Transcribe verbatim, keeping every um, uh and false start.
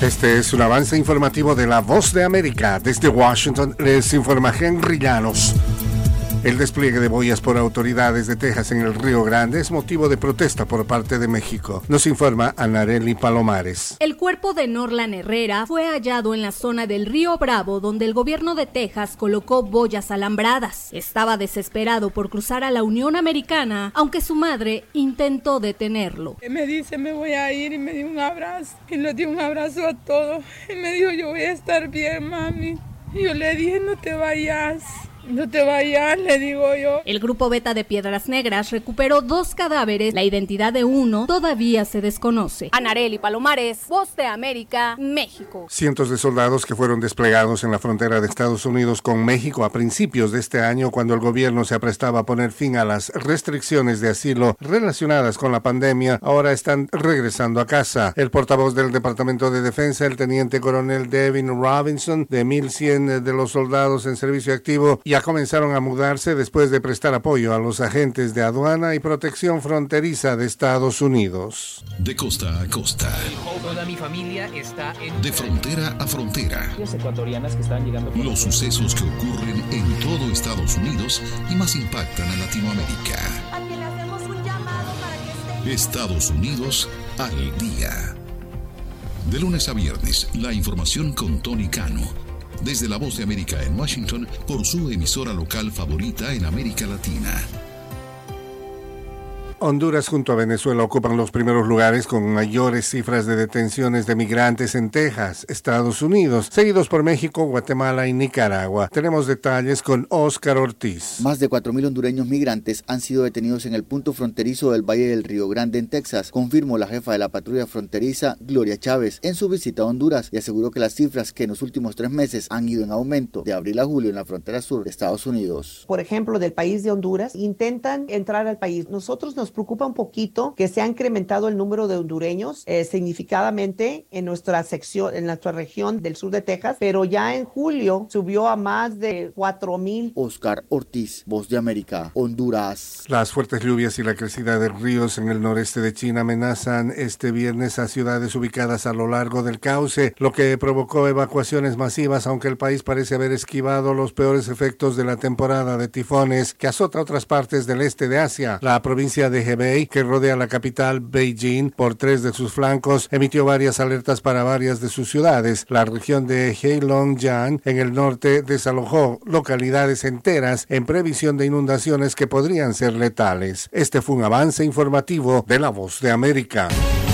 Este es un avance informativo de La Voz de América. Desde Washington les informa Henry Llanos. El despliegue de boyas por autoridades de Texas en el Río Grande es motivo de protesta por parte de México. Nos informa Anareli Palomares. El cuerpo de Norlan Herrera fue hallado en la zona del Río Bravo, donde el gobierno de Texas colocó boyas alambradas. Estaba desesperado por cruzar a la Unión Americana, aunque su madre intentó detenerlo. Me dice, me voy a ir, y me dio un abrazo. Y le di un abrazo a todos. Y me dijo, yo voy a estar bien, mami. Y yo le dije, no te vayas. No te vayas, le digo yo. El grupo Beta de Piedras Negras recuperó dos cadáveres. La identidad de uno todavía se desconoce. Anareli Palomares, Voz de América, México. Cientos de soldados que fueron desplegados en la frontera de Estados Unidos con México a principios de este año, cuando el gobierno se aprestaba a poner fin a las restricciones de asilo relacionadas con la pandemia, ahora están regresando a casa. El portavoz del Departamento de Defensa, el teniente coronel Devin Robinson, de mil cien de los soldados en servicio activo, ya comenzaron a mudarse después de prestar apoyo a los agentes de aduana y protección fronteriza de Estados Unidos. De costa a costa. Toda mi familia está en... De frontera a frontera. Los ecuatorianas que están llegando... Los sucesos que ocurren en todo Estados Unidos y más impactan a Latinoamérica. A que le hacemos un llamado para que esté... Estados Unidos al día. De lunes a viernes, la información con Tony Cano. Desde La Voz de América en Washington, por su emisora local favorita en América Latina. Honduras junto a Venezuela ocupan los primeros lugares con mayores cifras de detenciones de migrantes en Texas, Estados Unidos, seguidos por México, Guatemala y Nicaragua. Tenemos detalles con Oscar Ortiz. Más de cuatro mil hondureños migrantes han sido detenidos en el punto fronterizo del Valle del Río Grande en Texas, confirmó la jefa de la patrulla fronteriza, Gloria Chávez, en su visita a Honduras, y aseguró que las cifras que en los últimos tres meses han ido en aumento de abril a julio en la frontera sur de Estados Unidos. Por ejemplo, del país de Honduras, intentan entrar al país. Nosotros nos preocupa un poquito que se ha incrementado el número de hondureños eh, significativamente en nuestra sección, en nuestra región del sur de Texas, pero ya en julio subió a más de cuatro mil. Oscar Ortiz, Voz de América, Honduras. Las fuertes lluvias y la crecida de ríos en el noreste de China amenazan este viernes a ciudades ubicadas a lo largo del cauce, lo que provocó evacuaciones masivas, aunque el país parece haber esquivado los peores efectos de la temporada de tifones que azota otras partes del este de Asia. La provincia de Hebei, que rodea la capital Beijing por tres de sus flancos, emitió varias alertas para varias de sus ciudades. La región de Heilongjiang, en el norte, desalojó localidades enteras en previsión de inundaciones que podrían ser letales. Este fue un avance informativo de La Voz de América.